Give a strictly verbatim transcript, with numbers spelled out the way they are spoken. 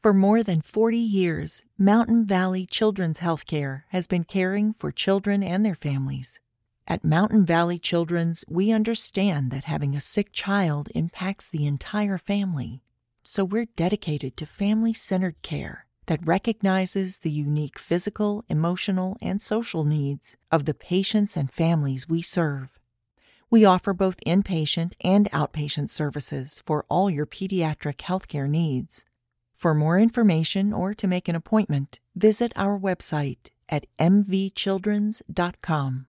For more than forty years, Mountain Valley Children's Healthcare has been caring for children and their families. At Mountain Valley Children's, we understand that having a sick child impacts the entire family. So we're dedicated to family-centered care that recognizes the unique physical, emotional, and social needs of the patients and families we serve. We offer both inpatient and outpatient services for all your pediatric healthcare needs. For more information or to make an appointment, visit our website at m v childrens dot com.